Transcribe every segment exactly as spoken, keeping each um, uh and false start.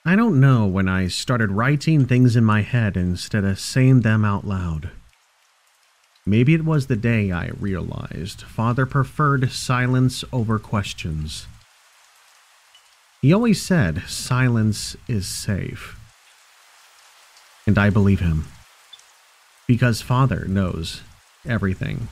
I don't know when I started writing things in my head instead of saying them out loud. Maybe it was the day I realized Father preferred silence over questions. He always said silence is safe. And I believe him. Because Father knows everything.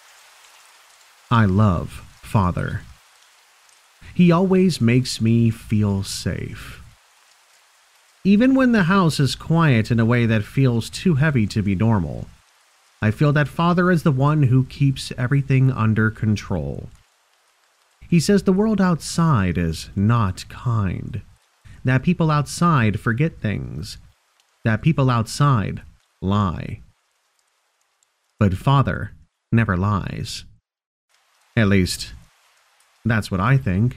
I love Father. He always makes me feel safe. Even when the house is quiet in a way that feels too heavy to be normal, I feel that Father is the one who keeps everything under control. He says the world outside is not kind, that people outside forget things, that people outside lie. But Father never lies. At least, that's what I think.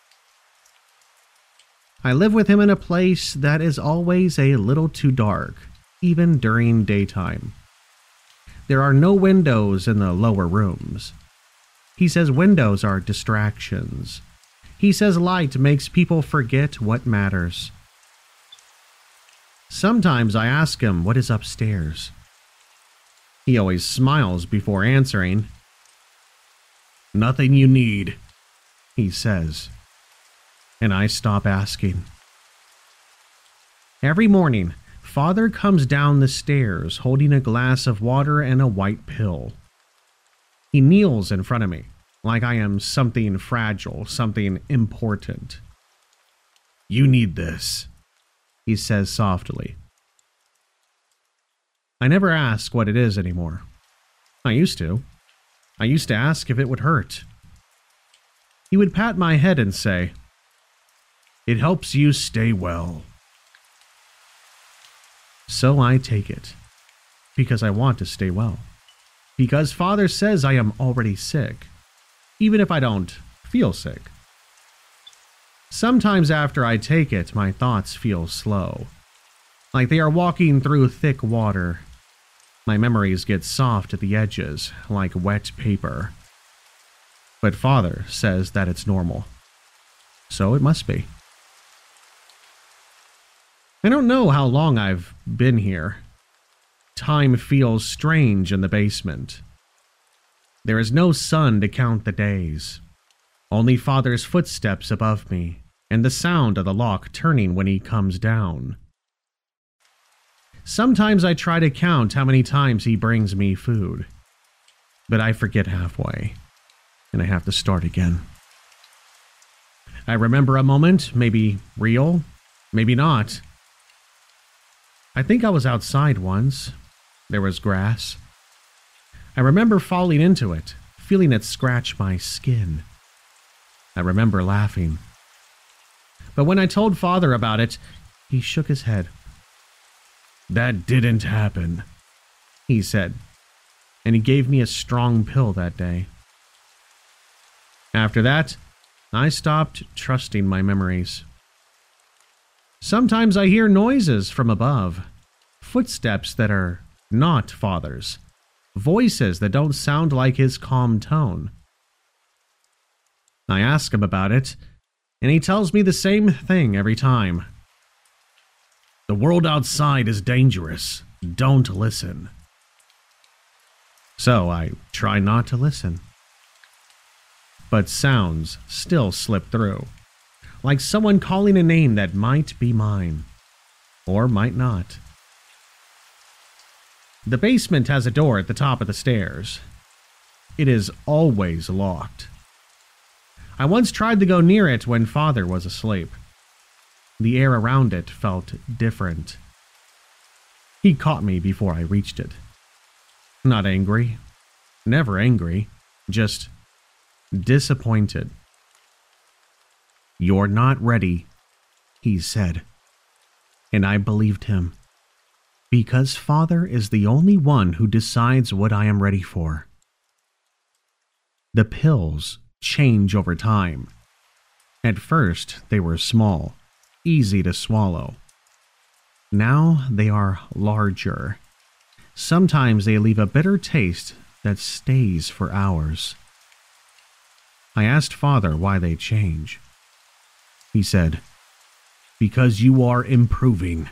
I live with him in a place that is always a little too dark, even during daytime. There are no windows in the lower rooms. He says windows are distractions. He says light makes people forget what matters. Sometimes I ask him what is upstairs. He always smiles before answering. "Nothing you need," he says. And I stop asking. Every morning, Father comes down the stairs holding a glass of water and a white pill. He kneels in front of me, like I am something fragile, something important. "You need this," he says softly. I never ask what it is anymore. I used to. I used to ask if it would hurt. He would pat my head and say, "It helps you stay well." So I take it, because I want to stay well. Because Father says I am already sick, even if I don't feel sick. Sometimes after I take it, my thoughts feel slow, like they are walking through thick water. My memories get soft at the edges, like wet paper. But Father says that it's normal, so it must be. I don't know how long I've been here. Time feels strange in the basement. There is no sun to count the days. Only Father's footsteps above me, and the sound of the lock turning when he comes down. Sometimes I try to count how many times he brings me food, but I forget halfway, and I have to start again. I remember a moment, maybe real, maybe not. I think I was outside once. There was grass. I remember falling into it, feeling it scratch my skin. I remember laughing. But when I told Father about it, he shook his head. "That didn't happen," he said, and he gave me a strong pill that day. After that, I stopped trusting my memories. Sometimes I hear noises from above, footsteps that are not Father's, voices that don't sound like his calm tone. I ask him about it, and he tells me the same thing every time. "The world outside is dangerous. Don't listen." So I try not to listen. But sounds still slip through, like someone calling a name that might be mine, or might not. The basement has a door at the top of the stairs. It is always locked. I once tried to go near it when Father was asleep. The air around it felt different. He caught me before I reached it. Not angry, never angry, just disappointed. "You're not ready," he said. And I believed him. Because Father is the only one who decides what I am ready for. The pills change over time. At first, they were small, easy to swallow. Now they are larger. Sometimes they leave a bitter taste that stays for hours. I asked Father why they change. He said, Because you are improving.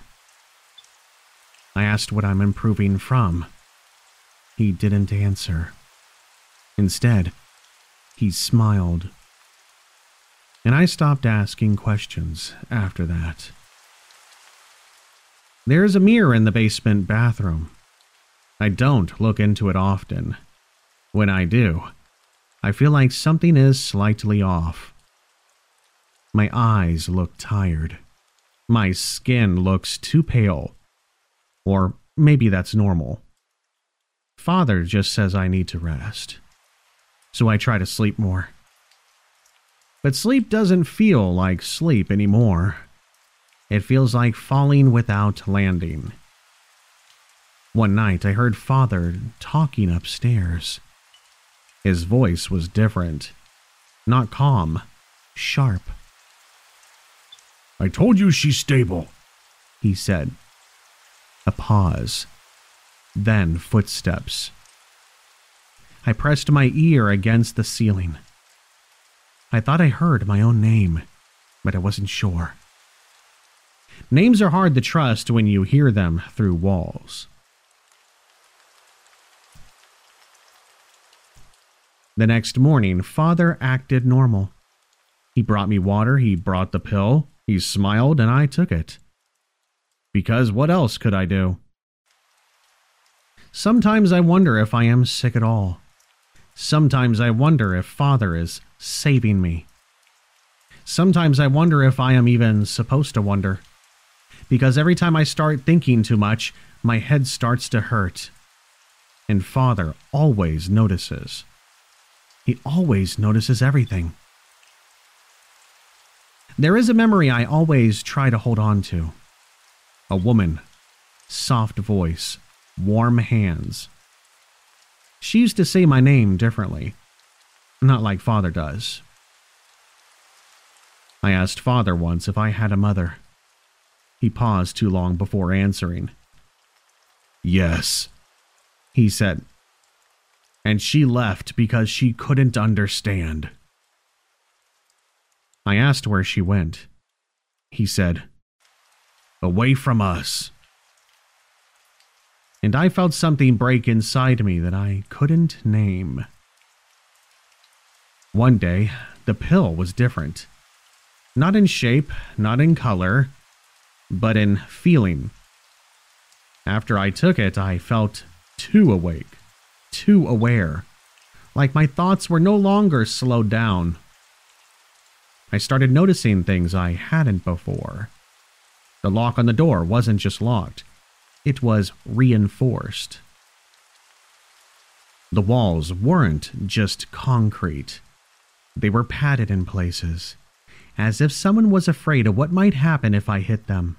I asked what I'm improving from. He didn't answer. Instead, he smiled. And I stopped asking questions after that. There is a mirror in the basement bathroom. I don't look into it often. When I do, I feel like something is slightly off. My eyes look tired. My skin looks too pale. Or maybe that's normal. Father just says I need to rest. So I try to sleep more. But sleep doesn't feel like sleep anymore. It feels like falling without landing. One night I heard Father talking upstairs. His voice was different. Not calm, sharp. "I told you she's stable," he said. A pause. Then footsteps. I pressed my ear against the ceiling. I thought I heard my own name, but I wasn't sure. Names are hard to trust when you hear them through walls. The next morning, Father acted normal. He brought me water, he brought the pill, he smiled, and I took it. Because what else could I do? Sometimes I wonder if I am sick at all. Sometimes I wonder if Father is saving me. Sometimes I wonder if I am even supposed to wonder. Because every time I start thinking too much, my head starts to hurt. And Father always notices. He always notices everything. There is a memory I always try to hold on to. A woman, soft voice, warm hands. She used to say my name differently, not like Father does. I asked Father once if I had a mother. He paused too long before answering. "Yes," he said. And she left because she couldn't understand. I asked where she went. He said, "Away from us." And I felt something break inside me that I couldn't name. One day, the pill was different. Not in shape, not in color, but in feeling. After I took it, I felt too awake, too aware, like my thoughts were no longer slowed down. I started noticing things I hadn't before. The lock on the door wasn't just locked. It was reinforced. The walls weren't just concrete. They were padded in places, as if someone was afraid of what might happen if I hit them.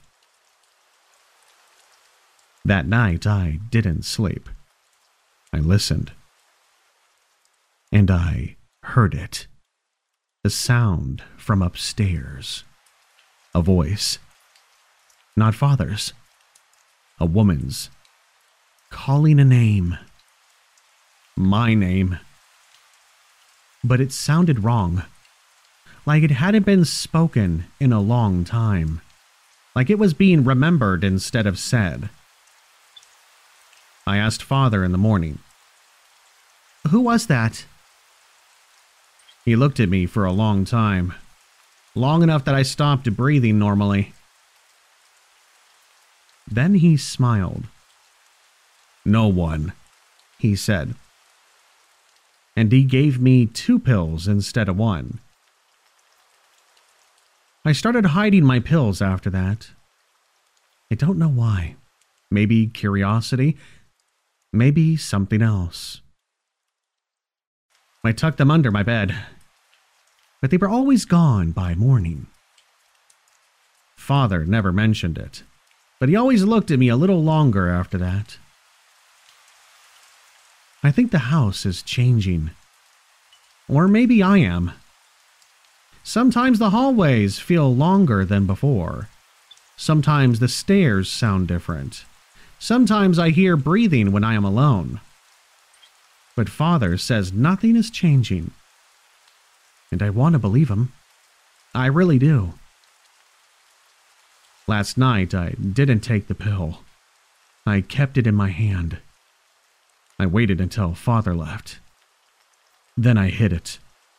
That night, I didn't sleep. I listened. And I heard it. The sound from upstairs. A voice. Not Father's. A woman's. Calling a name. My name. But it sounded wrong. Like it hadn't been spoken in a long time. Like it was being remembered instead of said. I asked Father in the morning. "Who was that?" He looked at me for a long time. Long enough that I stopped breathing normally. Then he smiled. "No one," he said. And he gave me two pills instead of one. I started hiding my pills after that. I don't know why. Maybe curiosity. Maybe something else. I tucked them under my bed, but they were always gone by morning. Father never mentioned it, but he always looked at me a little longer after that. I think the house is changing. Or maybe I am. Sometimes the hallways feel longer than before. Sometimes the stairs sound different. Sometimes I hear breathing when I am alone. But Father says nothing is changing. And I want to believe him. I really do. Last night, I didn't take the pill. I kept it in my hand. I waited until Father left. Then I hid it.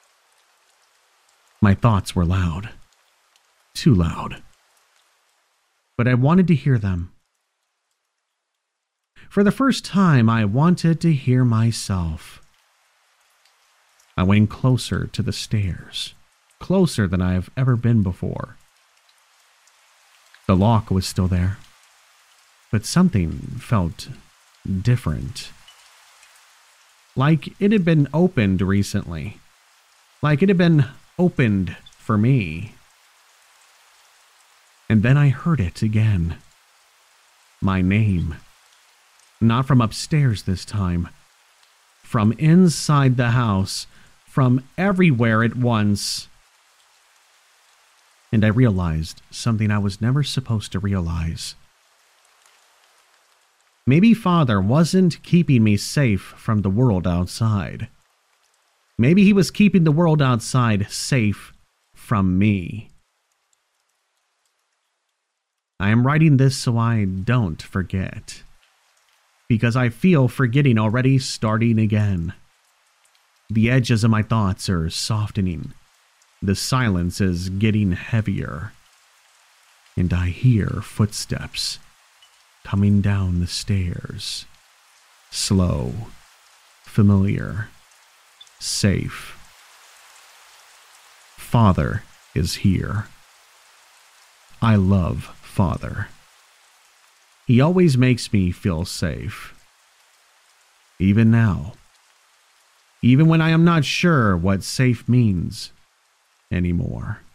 My thoughts were loud. Too loud. But I wanted to hear them. For the first time, I wanted to hear myself. I went closer to the stairs, closer than I have ever been before. The lock was still there, but something felt different. Like it had been opened recently. Like it had been opened for me. And then I heard it again. My name. Not from upstairs this time. From inside the house. From everywhere at once. And I realized something I was never supposed to realize. Maybe Father wasn't keeping me safe from the world outside. Maybe he was keeping the world outside safe from me. I am writing this so I don't forget. Because I feel forgetting already starting again. The edges of my thoughts are softening. The silence is getting heavier. And I hear footsteps coming down the stairs. Slow, familiar, safe. Father is here. I love Father. He always makes me feel safe. Even now. Even when I am not sure what safe means anymore.